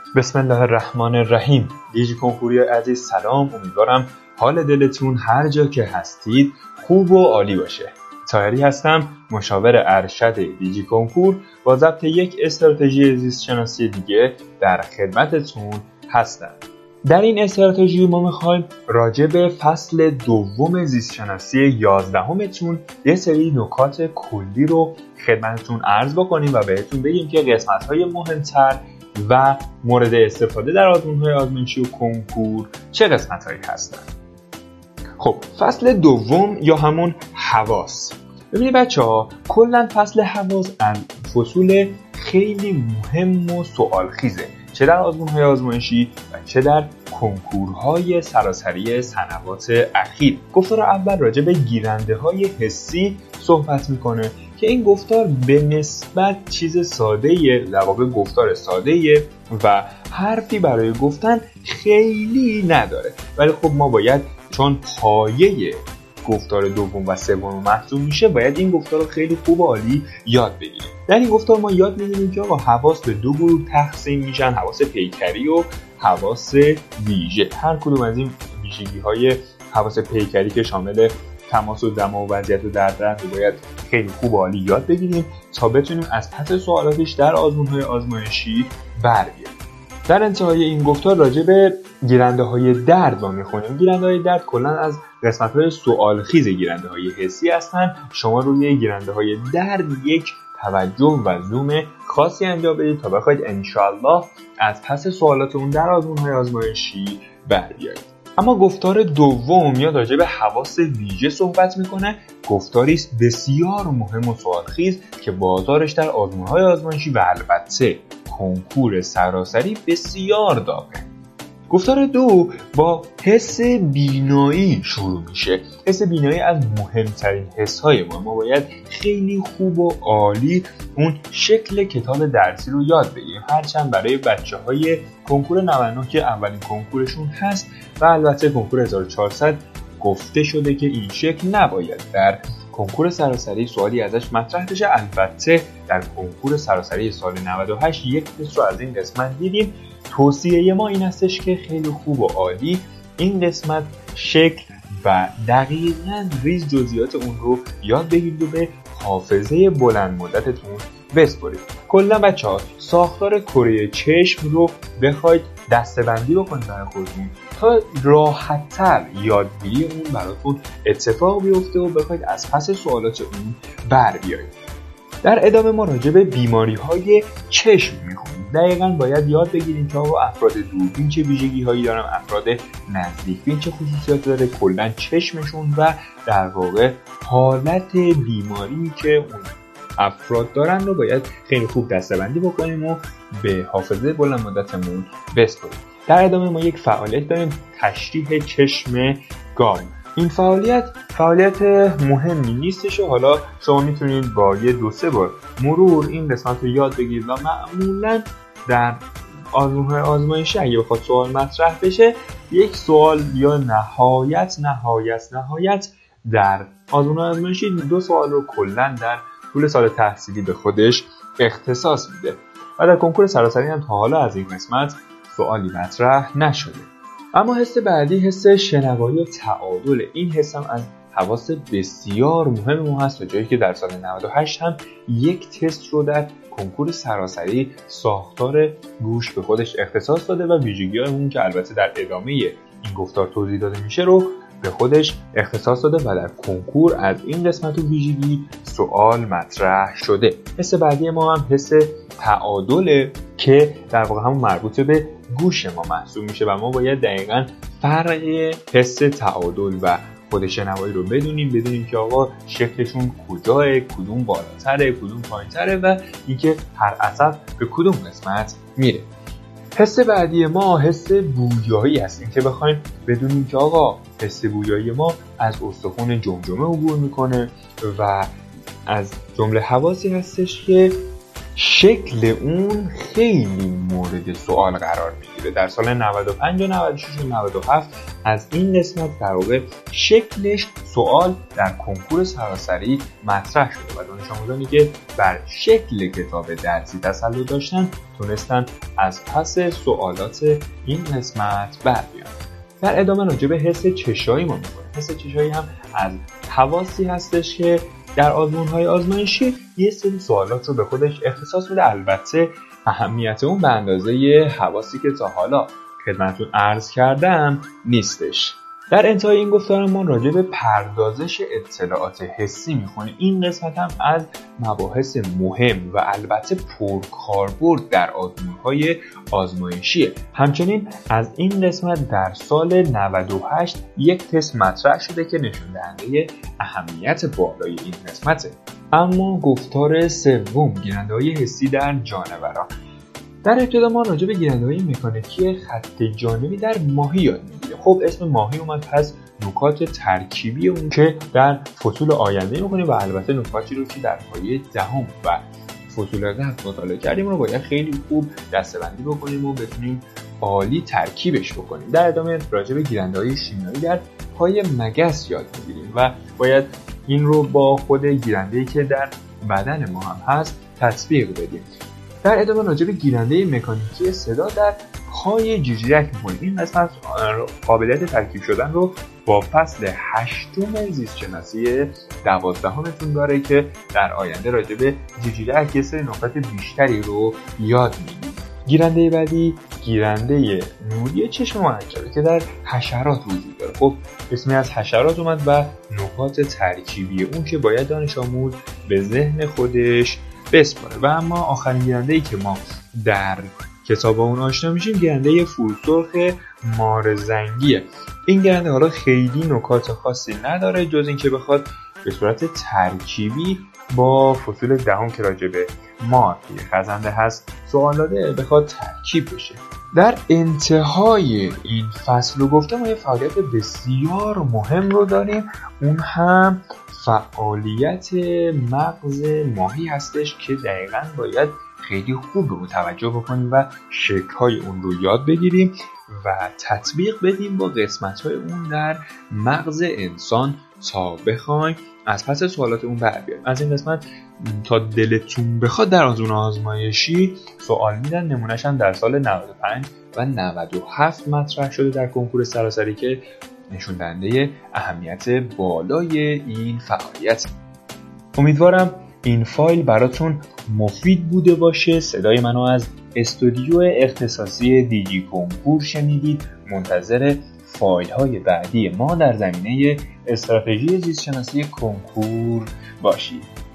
بسم الله الرحمن الرحیم. دیجی کنکوری عزیز سلام، امیدوارم حال دلتون هر جا که هستید خوب و عالی باشه. طاهری هستم، مشاور ارشد دیجی کنکور با ضبط یک استراتژی زیست شناسی دیگه در خدمتتون هستم. در این استراتژی ما میخوایم راجع به فصل دوم زیست شناسی 11 یه سری نکات کلی رو خدمتتون عرض بکنیم و بهتون بگیم که قسمت‌های مهمتر و مورد استفاده در آزمون‌های آزمایشی و کنکور چه قسمت‌هایی هستن. خب فصل دوم یا همون حواس. ببینید بچه‌ها، کلاً فصل حواس از فصول خیلی مهم و سوالخیزه، چه در آزمون‌های آزمایشی و چه در کنکورهای سراسری سنوات اخیر. گفتار اول راجع به گیرنده‌های حسی صحبت می‌کنه که این گفتار به نسبت چیز ساده‌ایه، در واقع گفتار ساده‌ایه و حرفی برای گفتن خیلی نداره، ولی خب ما باید چون پایه گفتار دوم و سوم محسوب میشه باید این گفتار رو خیلی خوب و عالی یاد بگیریم. در این گفتار ما یاد میگیریم که آقا حواس به دو گروه تقسیم میشن، حواس پیکری و حواس ویژه. هر کدوم از این ویژگی‌های حواس پیکری که شامل تماس و دما و وضعیت و دردرند رو باید خیلی خوب و عالی یاد بگیریم تا بتونیم از پس سوالاتش در آزمون‌های آزمایشی بر بیاریم. در انتهای این گفتار راجع به گیرنده‌های درد ما می‌خونیم. گیرنده‌های درد کلاً از قسمت‌های سوالخیز گیرنده‌های حسی هستن. شما روی گیرنده‌های درد یک توجه و زوم خاصی انجام بدید تا بخواید انشالله از پس سوالات اون در آزمون‌های آزمایشی بر بیارید. اما گفتار دوم میاد راجع به حواس ویژه صحبت میکنه. گفتاری است بسیار مهم و سوالخیز که بازارش در آزمون‌های آزمایشی و البته کنکور سراسری بسیار داغه. گفتار دو با حس بینایی شروع میشه. حس بینایی از مهمترین حس‌های ما باید خیلی خوب و عالی اون شکل کتاب درسی رو یاد بگیریم، هرچند برای بچه‌های کنکور 99 که اولین کنکورشون هست و البته کنکور 1400 گفته شده که این شکل نباید در کنکور سراسری سوالی ازش مطرح بشه. البته در کنکور سراسری سال 98 یک تست رو از این قسمت دیدیم. توصیه ما این هستش که خیلی خوب و عالی این قسمت شکل و دقیقاً ریز جزئیات اون رو یاد بگیرید و به حافظه بلند مدتتون بسپارید. کلا بچه‌ها ساختار کره چشم رو بخواید دسته‌بندی بکنید برای خودتون تا راحت‌تر یادگیری اون براتون اتفاق بیفته و بخواید از پس سوالات اون بر بیایید. در ادامه ما راجع به بیماری‌های چشم می‌خونیم. دقیقاً باید یاد بگیریم که افراد دوربین چه ویژگی‌هایی دارن، افراد نزدیکبین چه خصوصیاتی داره، کلاً چشمشون و در واقع حالت بیماری که اون افراد دارن رو باید خیلی خوب دسته‌بندی بکنیم و به حافظه بلند مدتمون بسپاریم. در ادامه ما یک فعالیت داریم، تشریح چشم گاو. این فعالیت مهمی نیستش و حالا شما میتونید با یه 2-3 بار مرور این قسمت رو یاد بگیرید و معمولا در آزمون‌های آزمایشی اگه بخواد سوال مطرح بشه یک سوال یا نهایت در آزمون‌های آزمایشی 2 سوال رو کلاً در طول سال تحصیلی به خودش اختصاص میده و در کنکور سراسری هم تا حالا از این قسمت سوالی مطرح نشده. اما حس بعدی حس شنوایی و تعادل. این حس هم از حواس بسیار مهم ما هست و جایی که در سال 98 هم یک تست رو در کنکور سراسری ساختار گوش به خودش اختصاص داده و ویژگی‌های اون که البته در ادامه این گفتار توضیح داده میشه رو به خودش اختصاص داده و در کنکور از این قسمت و ویژگی سوال مطرح شده. حس بعدی ما هم حس تعادله که در واقع هم مربوط به گوش ما محسوب میشه و ما باید دقیقاً فرق حس تعادل و خود شنوایی رو بدونیم که آقا شکلشون کجاه، کدوم بالاتره، کدوم پایینتره و اینکه هر عصب به کدوم قسمت میره. حس بعدی ما حس بویایی هست، که بخوایم بدونیم که آقا حس بویایی ما از استخوان جمجمه عبور میکنه و از جمله حواسی هستش که شکل اون خیلی مورد سوال قرار میگیره. در سال 95 و 96 و 97 از این قسمت در واقع شکلش سوال در کنکور سراسری مطرح شده و دانش آموزانی که بر شکل کتاب درسی تسلط داشتن تونستن از پس سوالات این قسمت بر بیان. در ادامه راجع به حس چشایی ما می‌کنیم. حس چشایی هم از حواسی هستش که در آزمون‌های آزمایشی یه سری سوالات رو به خودش اختصاص میده. البته اهمیت اون به اندازه حواسی که تا حالا خدمتتون عرض کردم نیستش. در انتهای این گفتار ما راجع به پردازش اطلاعات حسی میخونیم. این قسمت هم از مباحث مهم و البته پرکاربرد در آزمون‌های آزمایشیه. همچنین از این قسمت در سال 98 یک تست مطرح شده که نشون دهنده اهمیت بالای این قسمته. اما گفتار سوم، گیرنده‌های حسی در جانوران. در ابتدا ما راجع به گیرنده‌های مکانیکی خط جانبی در ماهی یاد می‌گیریم. خب اسم ماهی اومد، پس نکات ترکیبی اون که در فصول آینده می‌کنیم و البته نکاتی رو که در پایه دهم و فصول قبل مطالعه کردیم رو باید خیلی خوب دسته‌بندی بکنیم و بتونیم عالی ترکیبش بکنیم. در ادامه راجع به گیرنده‌های شیمیایی در پای مگس یاد می‌گیریم و باید این رو با خود گیرنده‌ای که در بدن ما هم هست تطبیق بدیم. در ادامه راجع به گیرنده مکانیکی صدا در پای جیجیرک می‌کنیم. این قسمت قابلیت ترکیب شدن رو با فصل 8 زیستشناسی 12 داره که در آینده راجع به جیجیرک یه سری نکات بیشتری رو یاد می‌گیریم. گیرنده بعدی گیرنده نوری چشم مرکبه که در حشرات وجود داره. خب اسمی از حشرات اومد و نکات ترکیبی اون که باید دانش آموز به ذهن خودش بسپاره. و اما آخرین گیرنده‌ای که ما در کتاب اون آشنا میشیم گیرنده فولسرخ مارزنگیه. این گیرنده حالا خیلی نکات خاصی نداره جز اینکه بخواد به صورت ترکیبی با فصول دهم که راجع به مار که خزنده هست سوالاته بخواد ترکیب بشه. در انتهای این فصل رو گفتم ما یه فعالیت بسیار مهم رو داریم، اون هم فعالیت مغز ماهی هستش که دقیقاً باید خیلی خوب رو توجه بکنیم و شکل‌های اون رو یاد بگیریم و تطبیق بدیم با قسمت‌های اون در مغز انسان تا بخوایم از پس سوالات اون بر بیایم. از این قسمت تا دلتون بخواد در آزمون آزمایشی سوال میدن. نمونه‌اش هم در سال 95 و 97 مطرح شده در کنکور سراسری که نشون دهنده اهمیت بالای این فعالیت. امیدوارم این فایل براتون مفید بوده باشه. صدای منو از استودیو اختصاصی دیجی کنکور شنیدید. منتظر فایل های بعدی ما در زمینه استراتژی زیستشناسی کنکور باشید.